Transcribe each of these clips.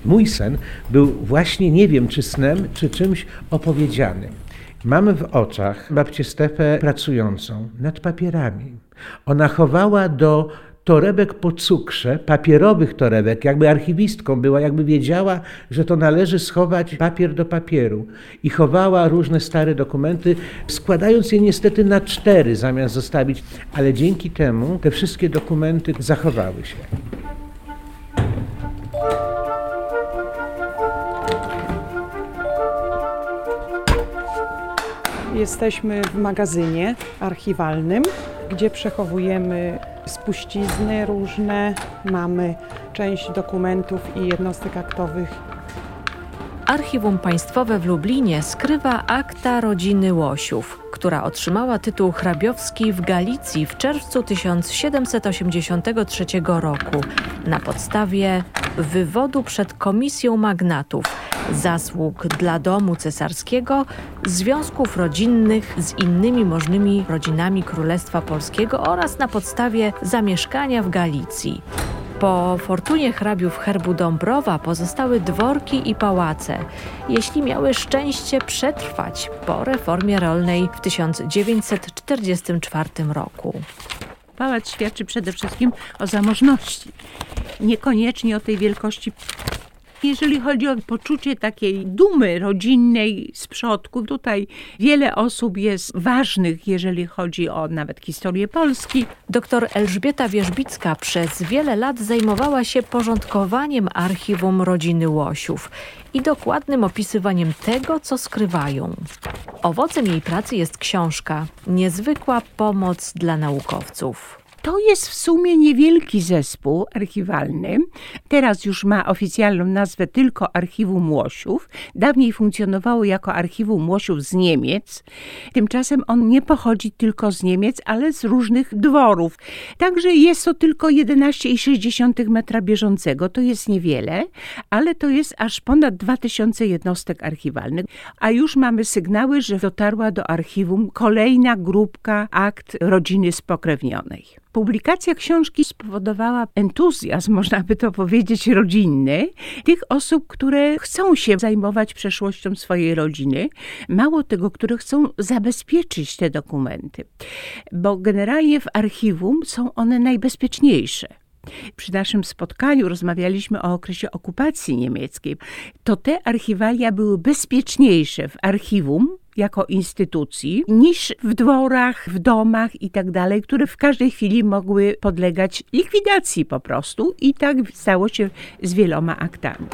Mój sen był właśnie, nie wiem czy snem, czy czymś opowiedzianym. Mamy w oczach babcię Stefę pracującą nad papierami. Ona chowała do torebek po cukrze, papierowych torebek, jakby archiwistką była, jakby wiedziała, że to należy schować papier do papieru. I chowała różne stare dokumenty, składając je niestety na 4 zamiast zostawić, ale dzięki temu te wszystkie dokumenty zachowały się. Jesteśmy w magazynie archiwalnym, gdzie przechowujemy spuścizny różne, mamy część dokumentów i jednostek aktowych. Archiwum Państwowe w Lublinie skrywa akta rodziny Łosiów, która otrzymała tytuł hrabiowski w Galicji w czerwcu 1783 roku na podstawie wywodu przed Komisją Magnatów, zasług dla domu cesarskiego, związków rodzinnych z innymi możnymi rodzinami Królestwa Polskiego oraz na podstawie zamieszkania w Galicji. Po fortunie hrabiów herbu Dąbrowa pozostały dworki i pałace, jeśli miały szczęście przetrwać po reformie rolnej w 1944 roku. Pałac świadczy przede wszystkim o zamożności, niekoniecznie o tej wielkości. Jeżeli chodzi o poczucie takiej dumy rodzinnej z przodków, tutaj wiele osób jest ważnych, jeżeli chodzi o nawet historię Polski. Doktor Elżbieta Wierzbicka przez wiele lat zajmowała się porządkowaniem archiwum rodziny Łosiów i dokładnym opisywaniem tego, co skrywają. Owocem jej pracy jest książka Niezwykła pomoc dla naukowców. To jest w sumie niewielki zespół archiwalny. Teraz już ma oficjalną nazwę tylko Archiwum Łosiów. Dawniej funkcjonowało jako Archiwum Łosiów z Niemiec. Tymczasem on nie pochodzi tylko z Niemiec, ale z różnych dworów. Także jest to tylko 11,6 metra bieżącego. To jest niewiele, ale to jest aż ponad 2000 jednostek archiwalnych. A już mamy sygnały, że dotarła do archiwum kolejna grupka akt rodziny spokrewnionej. Publikacja książki spowodowała entuzjazm, można by to powiedzieć, rodzinny tych osób, które chcą się zajmować przeszłością swojej rodziny. Mało tego, które chcą zabezpieczyć te dokumenty, bo generalnie w archiwum są one najbezpieczniejsze. Przy naszym spotkaniu rozmawialiśmy o okresie okupacji niemieckiej. To te archiwalia były bezpieczniejsze w archiwum jako instytucji niż w dworach, w domach i tak dalej, które w każdej chwili mogły podlegać likwidacji po prostu i tak stało się z wieloma aktami.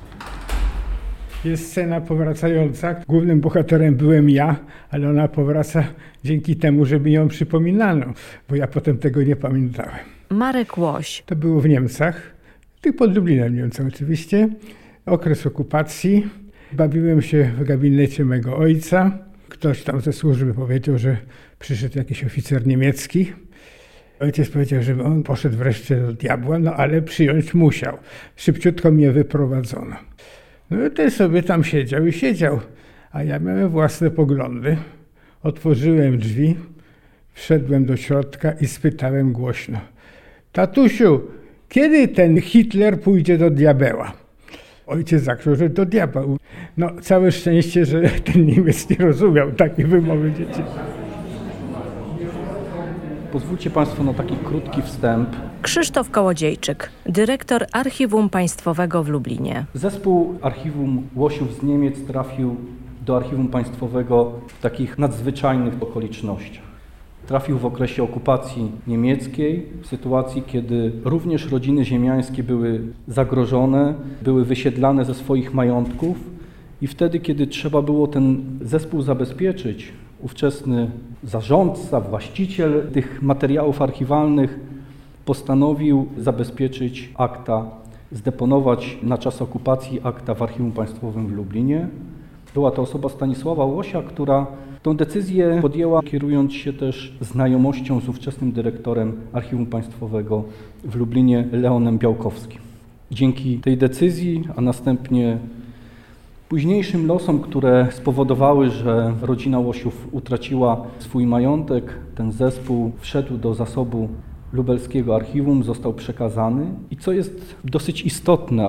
Jest scena powracająca. Głównym bohaterem byłem ja, ale ona powraca dzięki temu, że mi ją przypominano, bo ja potem tego nie pamiętałem. Marek Łoś. To było w Niemcach, pod Lublinem Niemcach oczywiście. Okres okupacji. Bawiłem się w gabinecie mego ojca. Ktoś tam ze służby powiedział, że przyszedł jakiś oficer niemiecki. Ojciec powiedział, że on poszedł wreszcie do diabła, no ale przyjąć musiał. Szybciutko mnie wyprowadzono. No i ten sobie tam siedział, a ja miałem własne poglądy. Otworzyłem drzwi, wszedłem do środka i spytałem głośno: tatusiu, kiedy ten Hitler pójdzie do diabeła? Ojciec zakrzyczał, że do diabła. No całe szczęście, że ten Niemiec nie rozumiał takiej wymowy dzieci. Pozwólcie Państwo na taki krótki wstęp. Krzysztof Kołodziejczyk, dyrektor Archiwum Państwowego w Lublinie. Zespół Archiwum Łosiów z Niemiec trafił do Archiwum Państwowego w takich nadzwyczajnych okolicznościach. Trafił w okresie okupacji niemieckiej, w sytuacji, kiedy również rodziny ziemiańskie były zagrożone, były wysiedlane ze swoich majątków i wtedy, kiedy trzeba było ten zespół zabezpieczyć, ówczesny zarządca, właściciel tych materiałów archiwalnych postanowił zabezpieczyć akta, zdeponować na czas okupacji akta w Archiwum Państwowym w Lublinie. Była to osoba Stanisława Łosia, która tę decyzję podjęła, kierując się też znajomością z ówczesnym dyrektorem Archiwum Państwowego w Lublinie, Leonem Białkowskim. Dzięki tej decyzji, a następnie późniejszym losom, które spowodowały, że rodzina Łosiów utraciła swój majątek, ten zespół wszedł do zasobu lubelskiego archiwum, został przekazany. I co jest dosyć istotne,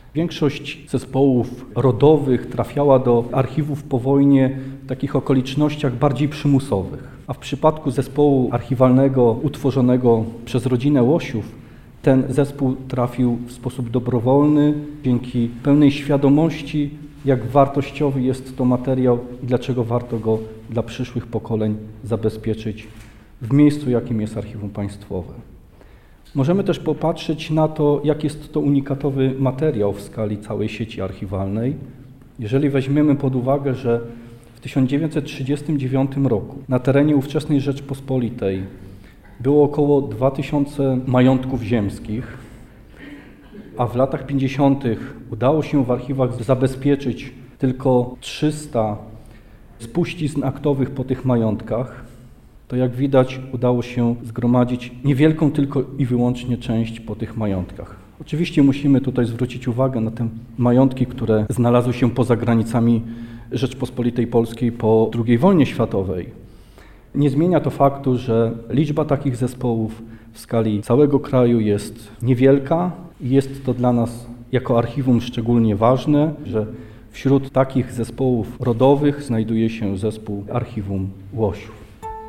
Większość zespołów rodowych trafiała do archiwów po wojnie w takich okolicznościach bardziej przymusowych. A w przypadku zespołu archiwalnego utworzonego przez rodzinę Łosiów, ten zespół trafił w sposób dobrowolny, dzięki pełnej świadomości, jak wartościowy jest to materiał i dlaczego warto go dla przyszłych pokoleń zabezpieczyć w miejscu, jakim jest Archiwum Państwowe. Możemy też popatrzeć na to, jak jest to unikatowy materiał w skali całej sieci archiwalnej. Jeżeli weźmiemy pod uwagę, że w 1939 roku na terenie ówczesnej Rzeczpospolitej było około 2000 majątków ziemskich, a w latach 50. udało się w archiwach zabezpieczyć tylko 300 spuścizn aktowych po tych majątkach, to jak widać udało się zgromadzić niewielką tylko i wyłącznie część po tych majątkach. Oczywiście musimy tutaj zwrócić uwagę na te majątki, które znalazły się poza granicami Rzeczpospolitej Polskiej po II wojnie światowej. Nie zmienia to faktu, że liczba takich zespołów w skali całego kraju jest niewielka i jest to dla nas jako archiwum szczególnie ważne, że wśród takich zespołów rodowych znajduje się zespół Archiwum Łosiów.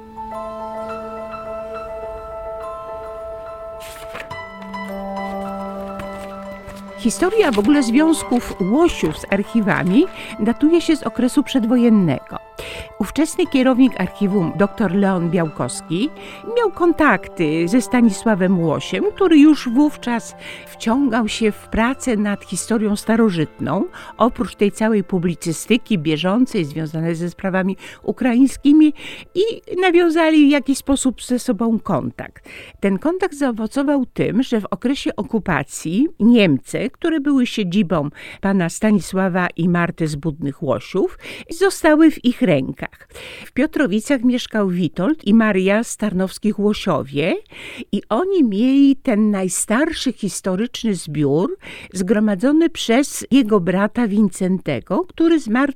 Historia w ogóle związków Łosiów z archiwami datuje się z okresu przedwojennego. Ówczesny kierownik archiwum dr Leon Białkowski miał kontakty ze Stanisławem Łosiem, który już wówczas wciągał się w pracę nad historią starożytną. Oprócz tej całej publicystyki bieżącej związanej ze sprawami ukraińskimi i nawiązali w jakiś sposób ze sobą kontakt. Ten kontakt zaowocował tym, że w okresie okupacji Niemcy, które były siedzibą pana Stanisława i Marty z Budnych Łosiów, zostały w ich rękach. W Piotrowicach mieszkał Witold i Maria z Tarnowskich Łosiowie i oni mieli ten najstarszy historyczny zbiór zgromadzony przez jego brata Wincentego, który zmarł w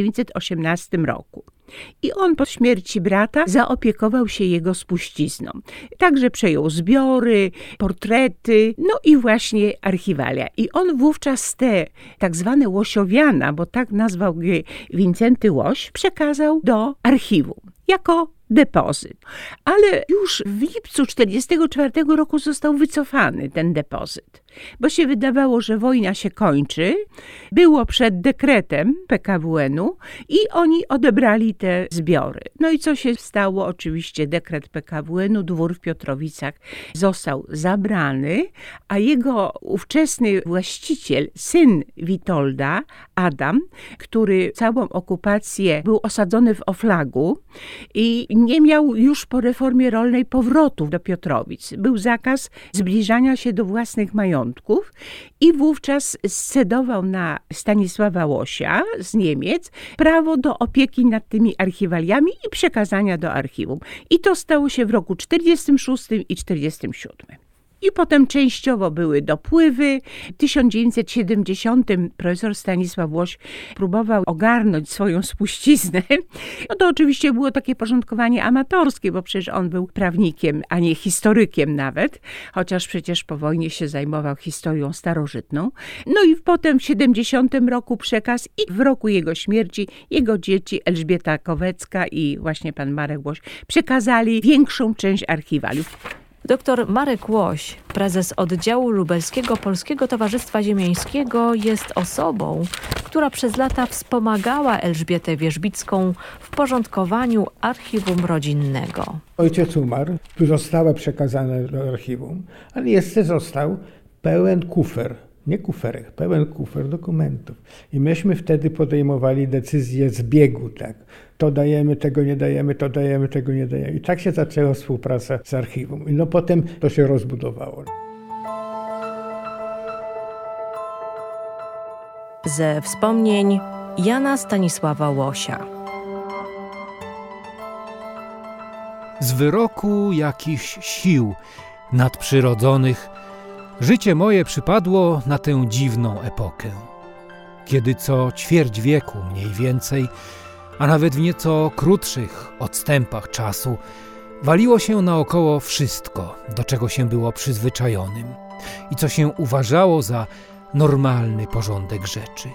1918 roku. I on po śmierci brata zaopiekował się jego spuścizną. Także przejął zbiory, portrety, no i właśnie archiwalia. I on wówczas te tak zwane Łosiowiana, bo tak nazwał je Wincenty Łoś, przekazał do archiwum jako depozyt. Ale już w lipcu 1944 roku został wycofany ten depozyt, bo się wydawało, że wojna się kończy. Było przed dekretem PKWN-u i oni odebrali te zbiory. No i co się stało? Oczywiście dekret PKWN-u, dwór w Piotrowicach został zabrany, a jego ówczesny właściciel, syn Witolda, Adam, który całą okupację był osadzony w Oflagu i nie miał już po reformie rolnej powrotów do Piotrowic. Był zakaz zbliżania się do własnych majątków i wówczas scedował na Stanisława Łosia z Niemiec prawo do opieki nad tymi archiwaliami i przekazania do archiwum. I to stało się w roku 1946 i 1947. I potem częściowo były dopływy. W 1970 profesor Stanisław Łoś próbował ogarnąć swoją spuściznę. No to oczywiście było takie porządkowanie amatorskie, bo przecież on był prawnikiem, a nie historykiem nawet, chociaż przecież po wojnie się zajmował historią starożytną. No i potem w 70 roku przekaz i w roku jego śmierci jego dzieci Elżbieta Kowecka i właśnie pan Marek Łoś przekazali większą część archiwaliów. Dr Marek Łoś, prezes oddziału lubelskiego Polskiego Towarzystwa Ziemiańskiego, jest osobą, która przez lata wspomagała Elżbietę Wierzbicką w porządkowaniu archiwum rodzinnego. Ojciec umarł, zostało przekazane do archiwum, ale jeszcze został pełen kufer. Nie kuferek, pełen kufer dokumentów. I myśmy wtedy podejmowali decyzję z biegu, tak. To dajemy, tego nie dajemy, to dajemy, tego nie dajemy. I tak się zaczęła współpraca z archiwum. I no potem to się rozbudowało. Ze wspomnień Jana Stanisława Łosia. Z wyroku jakichś sił nadprzyrodzonych życie moje przypadło na tę dziwną epokę, kiedy co ćwierć wieku mniej więcej, a nawet w nieco krótszych odstępach czasu, waliło się naokoło wszystko, do czego się było przyzwyczajonym i co się uważało za normalny porządek rzeczy.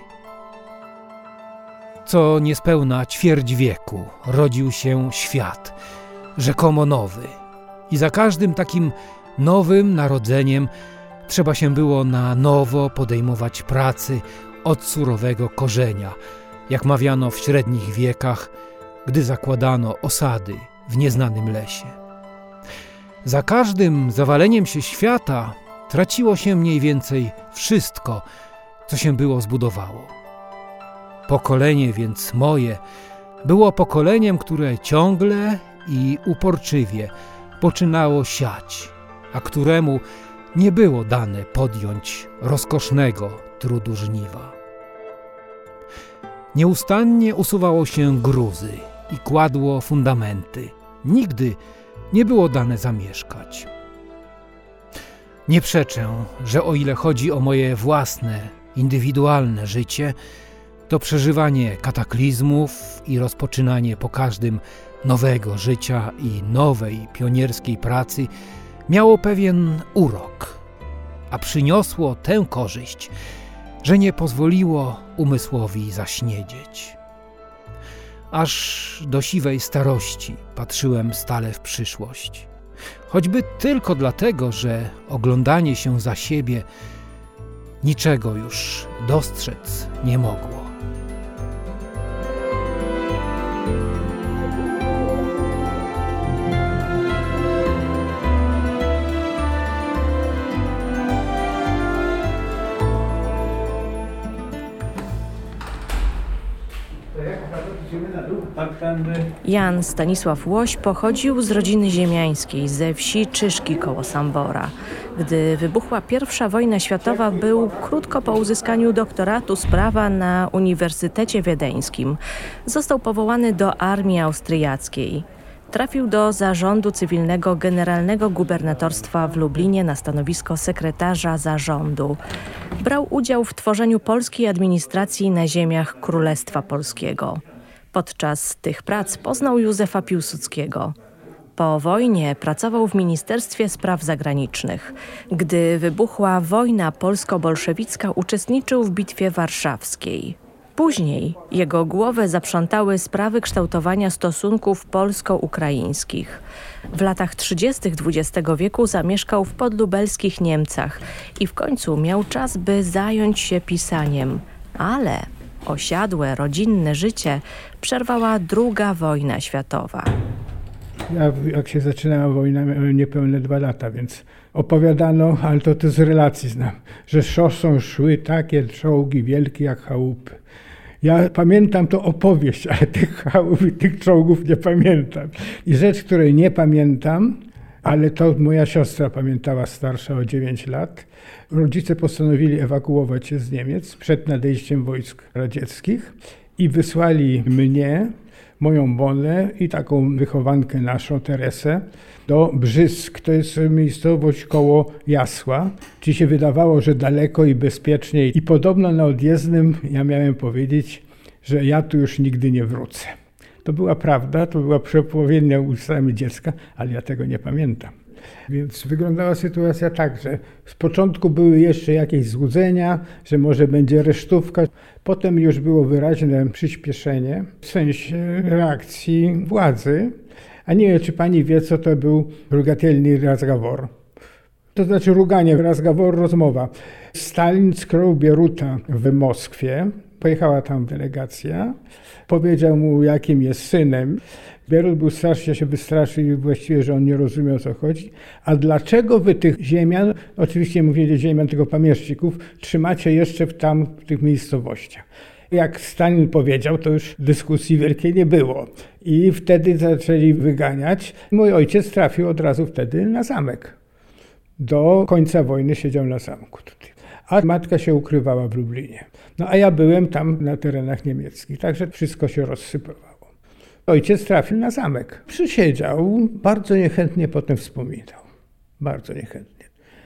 Co niespełna ćwierć wieku rodził się świat, rzekomo nowy. I za każdym takim nowym narodzeniem trzeba się było na nowo podejmować pracy od surowego korzenia, jak mawiano w średnich wiekach, gdy zakładano osady w nieznanym lesie. Za każdym zawaleniem się świata traciło się mniej więcej wszystko, co się było zbudowało. Pokolenie więc moje było pokoleniem, które ciągle i uporczywie poczynało siać, a któremu nie było dane podjąć rozkosznego trudu żniwa. Nieustannie usuwało się gruzy i kładło fundamenty. Nigdy nie było dane zamieszkać. Nie przeczę, że o ile chodzi o moje własne, indywidualne życie, to przeżywanie kataklizmów i rozpoczynanie po każdym nowego życia i nowej pionierskiej pracy miało pewien urok, a przyniosło tę korzyść, że nie pozwoliło umysłowi zaśniedzieć. Aż do siwej starości patrzyłem stale w przyszłość, choćby tylko dlatego, że oglądanie się za siebie niczego już dostrzec nie mogło. Jan Stanisław Łoś pochodził z rodziny ziemiańskiej ze wsi Czyszki koło Sambora. Gdy wybuchła I wojna światowa, był krótko po uzyskaniu doktoratu z prawa na Uniwersytecie Wiedeńskim. Został powołany do armii austriackiej. Trafił do zarządu cywilnego Generalnego Gubernatorstwa w Lublinie na stanowisko sekretarza zarządu. Brał udział w tworzeniu polskiej administracji na ziemiach Królestwa Polskiego. Podczas tych prac poznał Józefa Piłsudskiego. Po wojnie pracował w Ministerstwie Spraw Zagranicznych. Gdy wybuchła wojna polsko-bolszewicka, uczestniczył w Bitwie Warszawskiej. Później jego głowę zaprzątały sprawy kształtowania stosunków polsko-ukraińskich. W latach 30. XX wieku zamieszkał w podlubelskich Niemcach i w końcu miał czas, by zająć się pisaniem. Ale osiadłe, rodzinne życie przerwała II wojna światowa. Ja, jak się zaczynała wojna, miałem niespełne 2 lata, więc opowiadano, ale to z relacji znam, że szosą szły takie czołgi wielkie jak chałupy. Ja pamiętam to opowieść, ale tych chałup i tych czołgów nie pamiętam. I rzecz, której nie pamiętam, ale to moja siostra pamiętała, starsza o 9 lat. Rodzice postanowili ewakuować się z Niemiec przed nadejściem wojsk radzieckich i wysłali mnie, moją Bonę i taką wychowankę naszą, Teresę, do Brzysk. To jest miejscowość koło Jasła. Ci się wydawało, że daleko i bezpieczniej. I podobno na odjezdnym ja miałem powiedzieć, że ja tu już nigdy nie wrócę. To była prawda, to była przepowiednia ustami dziecka, ale ja tego nie pamiętam. Więc wyglądała sytuacja tak, że z początku były jeszcze jakieś złudzenia, że może będzie resztówka. Potem już było wyraźne przyspieszenie w sensie reakcji władzy. A nie wiem, czy pani wie, co to był brugatelny razgawor. To znaczy ruganie, razgawor, rozmowa. Stalin skrył Bieruta w Moskwie. Pojechała tam delegacja. Powiedział mu, jakim jest synem. Bierut był strasznie, się wystraszył właściwie, że on nie rozumiał, o co chodzi. A dlaczego wy tych ziemian, oczywiście mówili ziemian, tylko pamieszcików, trzymacie jeszcze w tych miejscowościach? Jak Stalin powiedział, to już dyskusji wielkiej nie było. I wtedy zaczęli wyganiać. Mój ojciec trafił od razu wtedy na zamek. Do końca wojny siedział na zamku tutaj. A matka się ukrywała w Lublinie. No a ja byłem tam na terenach niemieckich, także wszystko się rozsypywało. Ojciec trafił na zamek. Przysiedział, bardzo niechętnie potem wspominał. Bardzo niechętnie.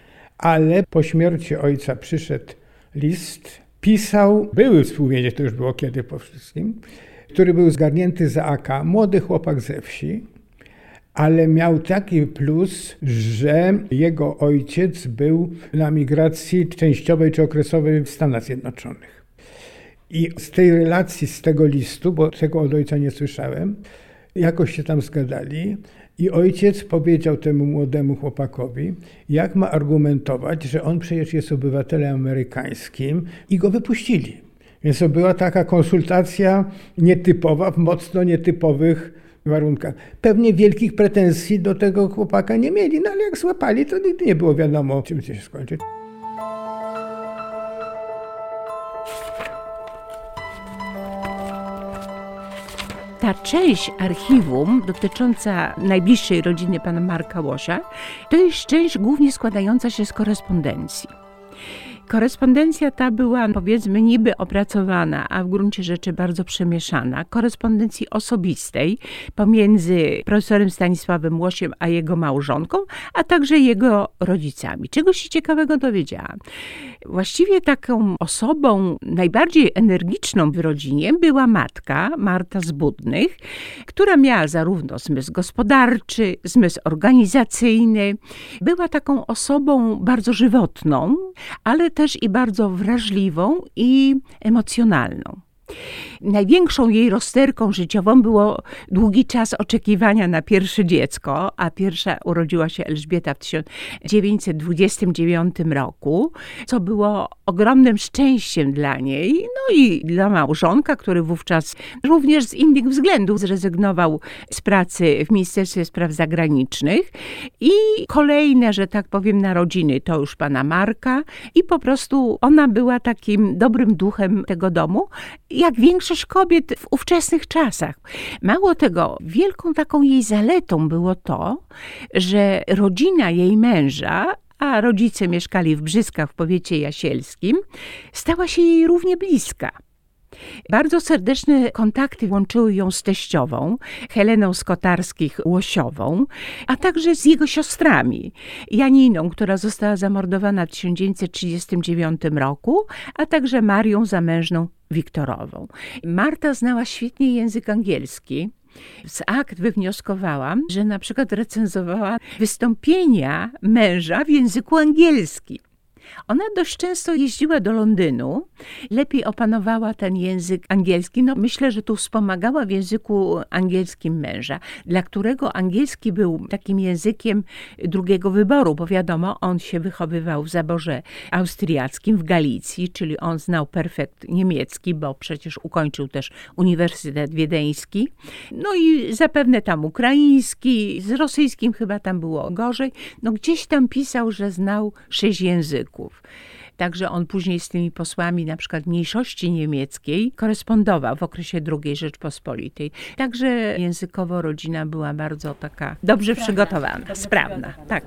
Ale po śmierci ojca przyszedł list, pisał, były współwięzie, to już było kiedy po wszystkim, który był zgarnięty za AK, młody chłopak ze wsi, ale miał taki plus, że jego ojciec był na migracji częściowej czy okresowej w Stanach Zjednoczonych. I z tej relacji, z tego listu, bo tego od ojca nie słyszałem, jakoś się tam zgadali i ojciec powiedział temu młodemu chłopakowi, jak ma argumentować, że on przecież jest obywatelem amerykańskim i go wypuścili. Więc to była taka konsultacja nietypowa, w mocno nietypowych warunkach. Pewnie wielkich pretensji do tego chłopaka nie mieli, no ale jak złapali, to nigdy nie było wiadomo, czym się skończy. Ta część archiwum dotycząca najbliższej rodziny pana Marka Łosia, to jest część głównie składająca się z korespondencji. Korespondencja ta była, powiedzmy, niby opracowana, a w gruncie rzeczy bardzo przemieszana. Korespondencji osobistej pomiędzy profesorem Stanisławem Łosiem a jego małżonką, a także jego rodzicami. Czegoś się ciekawego dowiedziałam. Właściwie taką osobą najbardziej energiczną w rodzinie była matka, Marta z Budnych, która miała zarówno zmysł gospodarczy, zmysł organizacyjny. Była taką osobą bardzo żywotną, ale też i bardzo wrażliwą i emocjonalną. Największą jej rozterką życiową było długi czas oczekiwania na pierwsze dziecko, a pierwsza urodziła się Elżbieta w 1929 roku, co było ogromnym szczęściem dla niej, no i dla małżonka, który wówczas również z innych względów zrezygnował z pracy w Ministerstwie Spraw Zagranicznych i kolejne, że tak powiem, narodziny to już pana Marka i po prostu ona była takim dobrym duchem tego domu, jak większość kobiet w ówczesnych czasach. Mało tego, wielką taką jej zaletą było to, że rodzina jej męża, a rodzice mieszkali w Brzyskach w powiecie jasielskim, stała się jej równie bliska. Bardzo serdeczne kontakty łączyły ją z teściową, Heleną Skotarskich-Łosiową, a także z jego siostrami, Janiną, która została zamordowana w 1939 roku, a także Marią Zamężną Wiktorową. Marta znała świetnie język angielski. Z akt wywnioskowałam, że na przykład recenzowała wystąpienia męża w języku angielskim. Ona dość często jeździła do Londynu, lepiej opanowała ten język angielski. No, myślę, że tu wspomagała w języku angielskim męża, dla którego angielski był takim językiem drugiego wyboru, bo wiadomo, on się wychowywał w zaborze austriackim w Galicji, czyli on znał perfekt niemiecki, bo przecież ukończył też Uniwersytet Wiedeński. No i zapewne tam ukraiński, z rosyjskim chyba tam było gorzej. No gdzieś tam pisał, że znał 6 języków. Także on później z tymi posłami na przykład mniejszości niemieckiej korespondował w okresie II Rzeczpospolitej. Także językowo rodzina była bardzo taka dobrze przygotowana, sprawna. Tak.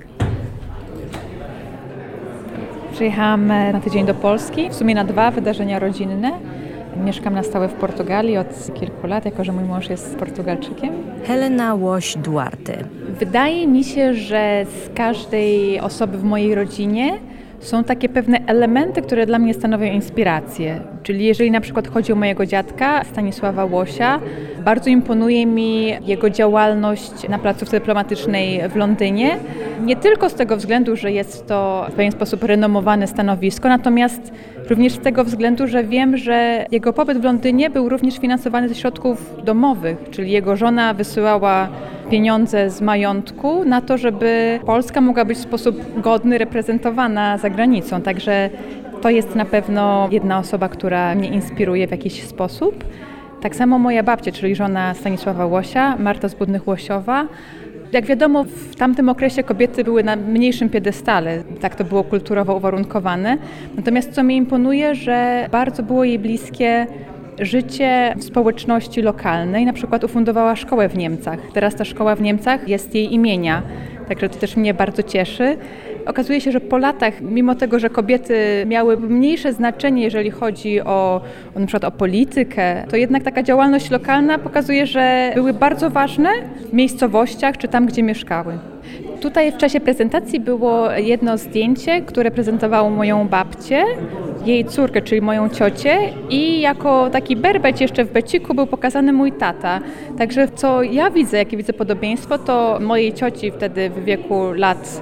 Przyjechałam na tydzień do Polski, w sumie na 2 wydarzenia rodzinne. Mieszkam na stałe w Portugalii od kilku lat, jako że mój mąż jest Portugalczykiem. Helena Łoś-Duarte. Wydaje mi się, że z każdej osoby w mojej rodzinie są takie pewne elementy, które dla mnie stanowią inspirację. Czyli jeżeli na przykład chodzi o mojego dziadka, Stanisława Łosia, bardzo imponuje mi jego działalność na placówce dyplomatycznej w Londynie. Nie tylko z tego względu, że jest to w pewien sposób renomowane stanowisko, natomiast również z tego względu, że wiem, że jego pobyt w Londynie był również finansowany ze środków domowych, czyli jego żona wysyłała pieniądze z majątku na to, żeby Polska mogła być w sposób godny reprezentowana za granicą. Także to jest na pewno jedna osoba, która mnie inspiruje w jakiś sposób. Tak samo moja babcia, czyli żona Stanisława Łosia, Marta z Budnych-Łosiowa. Jak wiadomo, w tamtym okresie kobiety były na mniejszym piedestale, tak to było kulturowo uwarunkowane. Natomiast co mnie imponuje, że bardzo było jej bliskie życie w społeczności lokalnej. Na przykład ufundowała szkołę w Niemcach. Teraz ta szkoła w Niemcach jest jej imienia, także to też mnie bardzo cieszy. Okazuje się, że po latach, mimo tego, że kobiety miały mniejsze znaczenie, jeżeli chodzi o na przykład o politykę, to jednak taka działalność lokalna pokazuje, że były bardzo ważne w miejscowościach czy tam, gdzie mieszkały. Tutaj w czasie prezentacji było jedno zdjęcie, które prezentowało moją babcię, jej córkę, czyli moją ciocię i jako taki berbeć jeszcze w beciku był pokazany mój tata. Także co ja widzę, jakie widzę podobieństwo, to mojej cioci wtedy w wieku lat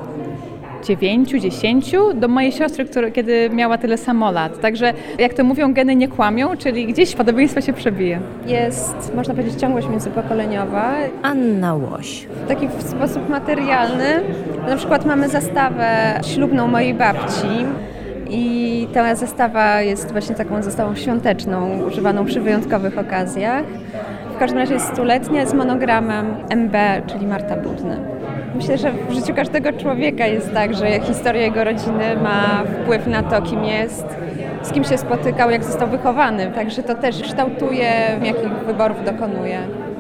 9-10 do mojej siostry, kiedy miała tyle samo lat. Także jak to mówią, geny nie kłamią, czyli gdzieś podobieństwo się przebije. Jest, można powiedzieć, ciągłość międzypokoleniowa. Anna Łoś. W taki sposób materialny. Na przykład mamy zastawę ślubną mojej babci i ta zastawa jest właśnie taką zastawą świąteczną, używaną przy wyjątkowych okazjach. W każdym razie jest 100-letnia z monogramem MB, czyli Marta Budny. Myślę, że w życiu każdego człowieka jest tak, że historia jego rodziny ma wpływ na to, kim jest, z kim się spotykał, jak został wychowany. Także to też kształtuje, jakich wyborów dokonuje.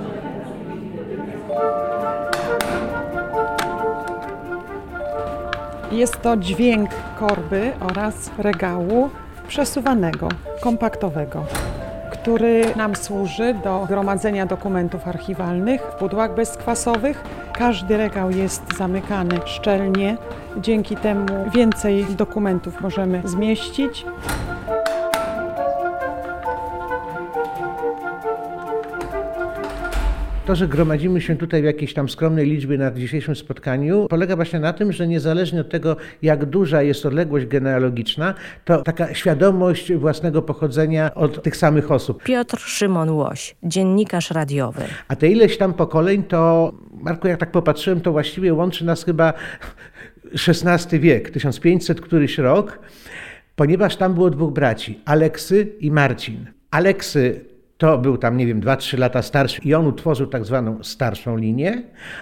Jest to dźwięk korby oraz regału przesuwanego, kompaktowego, który nam służy do gromadzenia dokumentów archiwalnych w pudłach bezkwasowych. Każdy regał jest zamykany szczelnie, dzięki temu więcej dokumentów możemy zmieścić. To, że gromadzimy się tutaj w jakiejś tam skromnej liczbie na dzisiejszym spotkaniu, polega właśnie na tym, że niezależnie od tego, jak duża jest odległość genealogiczna, to taka świadomość własnego pochodzenia od tych samych osób. Piotr Szymon Łoś, dziennikarz radiowy. A te ileś tam pokoleń, to Marku, jak tak popatrzyłem, to właściwie łączy nas chyba XVI wiek, 1500 któryś rok, ponieważ tam było dwóch braci, Aleksy i Marcin. Aleksy to był tam, nie wiem, 2-3 lata starszy i on utworzył tak zwaną starszą linię,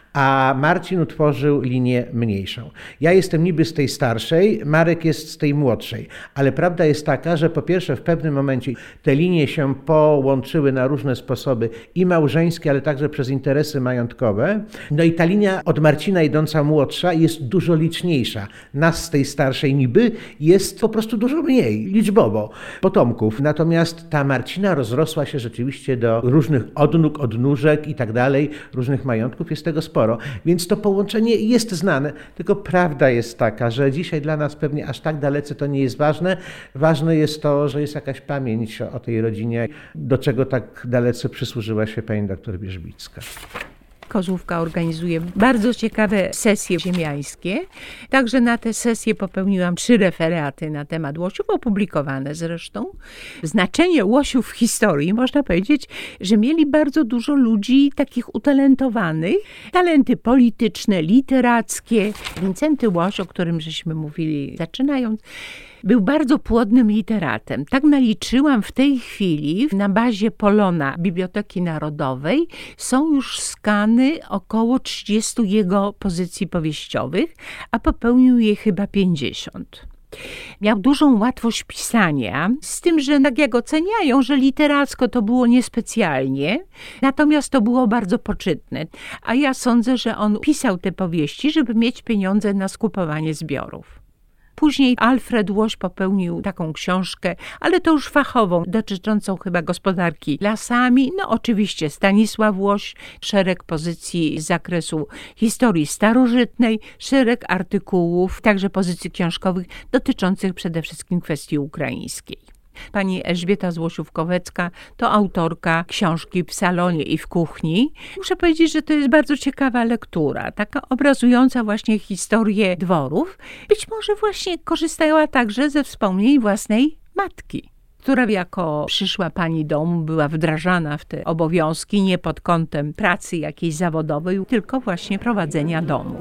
a Marcin utworzył linię mniejszą. Ja jestem niby z tej starszej, Marek jest z tej młodszej, ale prawda jest taka, że po pierwsze w pewnym momencie te linie się połączyły na różne sposoby i małżeńskie, ale także przez interesy majątkowe. No i ta linia od Marcina idąca młodsza jest dużo liczniejsza. Nas z tej starszej niby jest po prostu dużo mniej, liczbowo, potomków. Natomiast ta Marcina rozrosła się rzeczywiście do różnych odnóg, odnóżek i tak dalej, różnych majątków, jest tego sporo. Więc to połączenie jest znane, tylko prawda jest taka, że dzisiaj dla nas pewnie aż tak dalece to nie jest ważne. Ważne jest to, że jest jakaś pamięć o tej rodzinie, do czego tak dalece przysłużyła się pani doktor Wierzbicka. Kozłówka organizuje bardzo ciekawe sesje ziemiańskie. Także na te sesje popełniłam 3 referaty na temat łosiów, opublikowane zresztą. Znaczenie łosiów w historii, można powiedzieć, że mieli bardzo dużo ludzi takich utalentowanych. Talenty polityczne, literackie. Wincenty Łoś, o którym żeśmy mówili zaczynając, był bardzo płodnym literatem. Tak naliczyłam w tej chwili na bazie Polona Biblioteki Narodowej są już skany około 30 jego pozycji powieściowych, a popełnił je chyba 50. Miał dużą łatwość pisania, z tym, że tak jak oceniają, że literacko to było niespecjalnie, natomiast to było bardzo poczytne. A ja sądzę, że on pisał te powieści, żeby mieć pieniądze na skupowanie zbiorów. Później Alfred Łoś popełnił taką książkę, ale to już fachową, dotyczącą chyba gospodarki lasami. No oczywiście Stanisław Łoś, szereg pozycji z zakresu historii starożytnej, szereg artykułów, także pozycji książkowych dotyczących przede wszystkim kwestii ukraińskiej. Pani Elżbieta Złosiów-Kowecka to autorka książki W salonie i w kuchni. Muszę powiedzieć, że to jest bardzo ciekawa lektura, taka obrazująca właśnie historię dworów. Być może właśnie korzystała także ze wspomnień własnej matki, która jako przyszła pani domu była wdrażana w te obowiązki nie pod kątem pracy jakiejś zawodowej, tylko właśnie prowadzenia domu.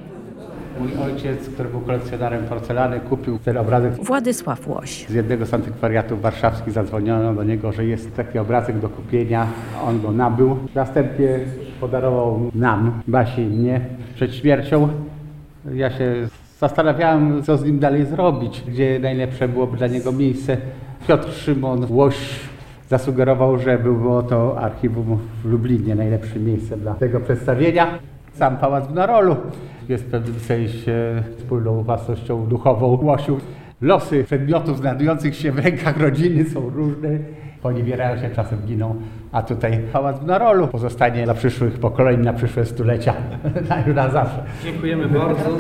Mój ojciec, który był kolekcjonerem porcelany, kupił ten obrazek. Władysław Łoś. Z jednego z antykwariatów warszawskich zadzwoniono do niego, że jest taki obrazek do kupienia. On go nabył. Następnie podarował nam, Basi i mnie, przed śmiercią. Ja się zastanawiałem, co z nim dalej zrobić, gdzie najlepsze byłoby dla niego miejsce. Piotr Szymon Łoś zasugerował, że było to archiwum w Lublinie najlepszym miejscem dla tego przedstawienia. Sam pałac w Narolu jest w pewnym sensie wspólną własnością duchową Łosiów. Losy przedmiotów znajdujących się w rękach rodziny są różne poniewierają się, czasem giną, a tutaj pałac w Narolu pozostanie dla przyszłych pokoleń, na przyszłe stulecia, na zawsze. Dziękujemy bardzo.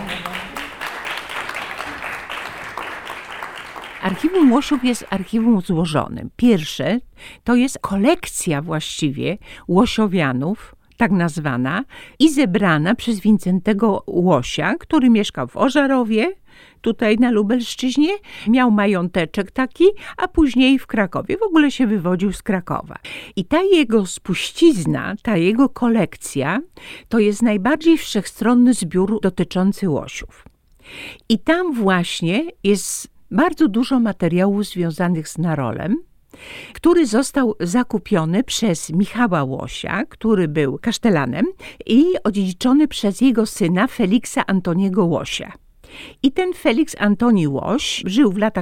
Archiwum Łosiów jest archiwum złożonym. Pierwsze to jest kolekcja właściwie Łosiowianów, tak nazwana, i zebrana przez Wincentego Łosia, który mieszkał w Ożarowie, tutaj na Lubelszczyźnie, miał mająteczek taki, a później w Krakowie. W ogóle się wywodził z Krakowa. I ta jego spuścizna, ta jego kolekcja, to jest najbardziej wszechstronny zbiór dotyczący Łosiów. I tam właśnie jest bardzo dużo materiałów związanych z Narolem, który został zakupiony przez Michała Łosia, który był kasztelanem, i odziedziczony przez jego syna Feliksa Antoniego Łosia. I ten Feliks Antoni Łoś żył w latach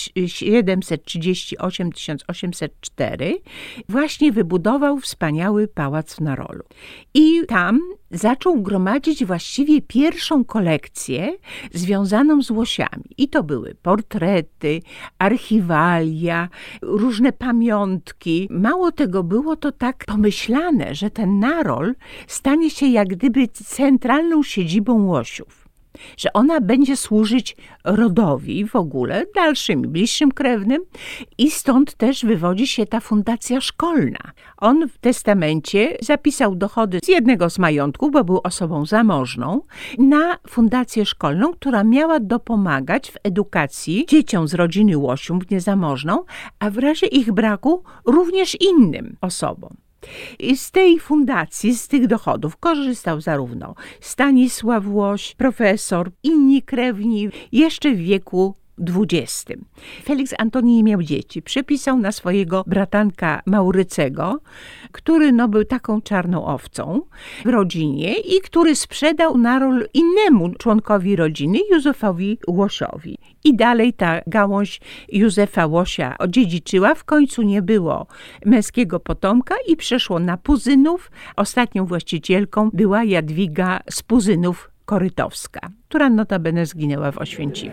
1738-1804. Właśnie wybudował wspaniały pałac w Narolu. I tam zaczął gromadzić właściwie pierwszą kolekcję związaną z Łosiami. I to były portrety, archiwalia, różne pamiątki. Mało tego, było to tak pomyślane, że ten Narol stanie się jak gdyby centralną siedzibą Łosiów. Że ona będzie służyć rodowi w ogóle, dalszym, bliższym krewnym, i stąd też wywodzi się ta fundacja szkolna. On w testamencie zapisał dochody z jednego z majątków, bo był osobą zamożną, na fundację szkolną, która miała dopomagać w edukacji dzieciom z rodziny Łosiów niezamożną, a w razie ich braku również innym osobom. I z tej fundacji, z tych dochodów korzystał zarówno Stanisław Łoś, profesor, inni krewni, jeszcze w wieku XX. Feliks Antoni nie miał dzieci. Przepisał na swojego bratanka Maurycego, który był taką czarną owcą w rodzinie i który sprzedał Narol innemu członkowi rodziny, Józefowi Łosiowi. I dalej ta gałąź Józefa Łosia odziedziczyła. W końcu nie było męskiego potomka i przeszło na Puzynów. Ostatnią właścicielką była Jadwiga z Puzynów-Korytowska, która notabene zginęła w Oświęcimiu.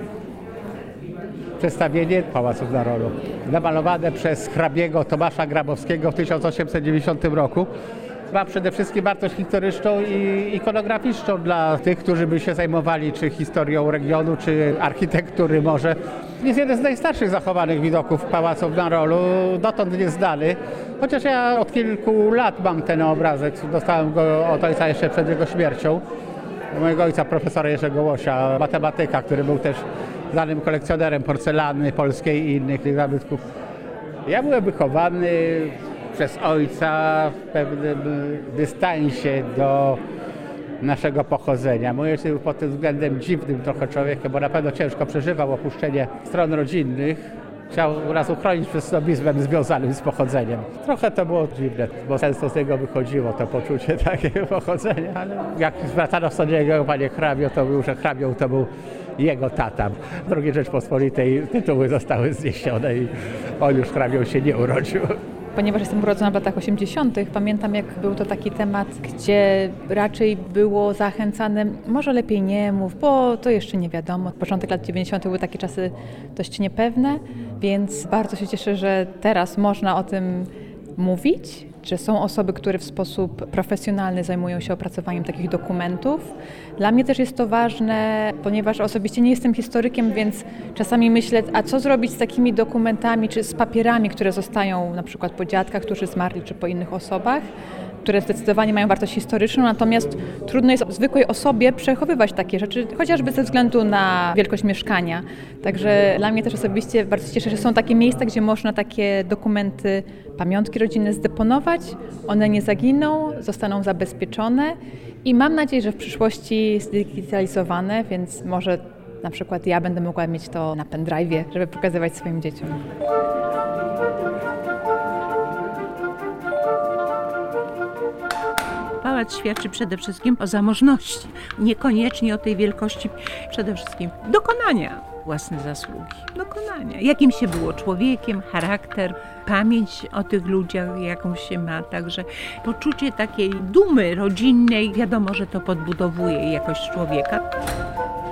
Przedstawienie Pałacu w Narolu, namalowane przez hrabiego Tomasza Grabowskiego w 1890 roku. Ma przede wszystkim wartość historyczną i ikonograficzną dla tych, którzy by się zajmowali czy historią regionu, czy architektury może. Jest jeden z najstarszych zachowanych widoków Pałacu w Narolu, dotąd nieznany. Chociaż ja od kilku lat mam ten obrazek, dostałem go od ojca jeszcze przed jego śmiercią. Mojego ojca, profesora Jerzego Łosia, matematyka, który był też znanym kolekcjonerem porcelany polskiej i innych tych zabytków. Ja byłem wychowany przez ojca w pewnym dystansie do naszego pochodzenia. Mój ojciec był pod tym względem dziwnym trochę człowiekiem, bo na pewno ciężko przeżywał opuszczenie stron rodzinnych. Chciał nas uchronić przed snobizmem związanym z pochodzeniem. Trochę to było dziwne, bo często z niego wychodziło to poczucie takiego pochodzenia, ale jak zwracano w niego, panie hrabio, to był, że hrabią to był jego tata. W II Rzeczpospolitej tytuły zostały zniesione i on już hrabią się nie urodził. Ponieważ jestem urodzona w latach 80., pamiętam, jak był to taki temat, gdzie raczej było zachęcane, może lepiej nie mów, bo to jeszcze nie wiadomo. Początek lat 90. były takie czasy dość niepewne, więc bardzo się cieszę, że teraz można o tym mówić, że są osoby, które w sposób profesjonalny zajmują się opracowaniem takich dokumentów. Dla mnie też jest to ważne, ponieważ osobiście nie jestem historykiem, więc czasami myślę, a co zrobić z takimi dokumentami czy z papierami, które zostają na przykład po dziadkach, którzy zmarli, czy po innych osobach, które zdecydowanie mają wartość historyczną, natomiast trudno jest zwykłej osobie przechowywać takie rzeczy, chociażby ze względu na wielkość mieszkania. Także dla mnie też osobiście bardzo się cieszę, że są takie miejsca, gdzie można takie dokumenty, pamiątki rodzinne zdeponować, one nie zaginą, zostaną zabezpieczone i mam nadzieję, że w przyszłości zdigitalizowane, więc może na przykład ja będę mogła mieć to na pendrive'ie, żeby pokazywać swoim dzieciom. Pałac świadczy przede wszystkim o zamożności, niekoniecznie o tej wielkości, przede wszystkim dokonania własne zasługi, dokonania. Jakim się było człowiekiem, charakter, pamięć o tych ludziach, jaką się ma, także poczucie takiej dumy rodzinnej, wiadomo, że to podbudowuje jakość człowieka.